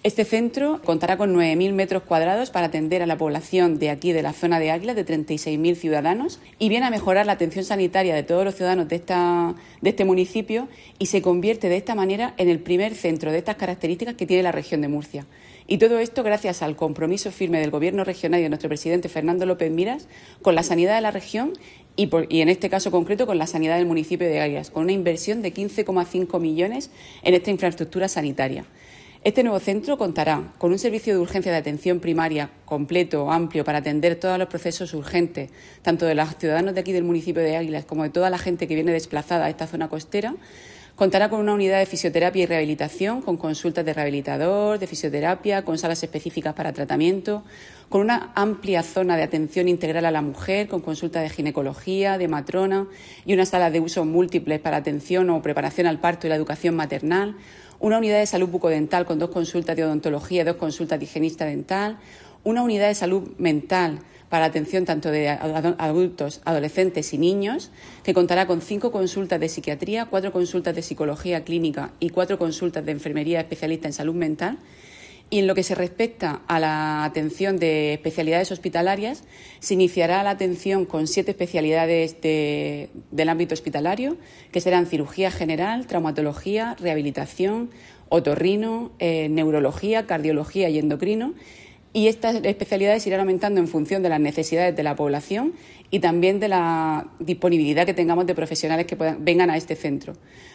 Este centro contará con 9.000 metros cuadrados para atender a la población de aquí, de la zona de Águilas, de 36.000 ciudadanos, y viene a mejorar la atención sanitaria de todos los ciudadanos de este municipio y se convierte de esta manera en el primer centro de estas características que tiene la región de Murcia. Y todo esto gracias al compromiso firme del Gobierno regional y de nuestro presidente Fernando López Miras con la sanidad de la región y en este caso concreto con la sanidad del municipio de Águilas, con una inversión de 15,5 millones en esta infraestructura sanitaria. Este nuevo centro contará con un servicio de urgencia de atención primaria completo, amplio, para atender todos los procesos urgentes, tanto de los ciudadanos de aquí del municipio de Águilas como de toda la gente que viene desplazada a esta zona costera. Contará con una unidad de fisioterapia y rehabilitación, con consultas de rehabilitador, de fisioterapia, con salas específicas para tratamiento, con una amplia zona de atención integral a la mujer, con consultas de ginecología, de matrona y unas salas de uso múltiples para atención o preparación al parto y la educación maternal, una unidad de salud bucodental con 2 consultas de odontología y 2 consultas de higienista dental, una unidad de salud mental para atención tanto de adultos, adolescentes y niños, que contará con 5 consultas de psiquiatría, 4 consultas de psicología clínica y 4 consultas de enfermería especialista en salud mental. Y en lo que se respecta a la atención de especialidades hospitalarias, se iniciará la atención con 7 especialidades del ámbito hospitalario, que serán cirugía general, traumatología, rehabilitación, otorrino, neurología, cardiología y endocrino. Y estas especialidades irán aumentando en función de las necesidades de la población y también de la disponibilidad que tengamos de profesionales que vengan a este centro.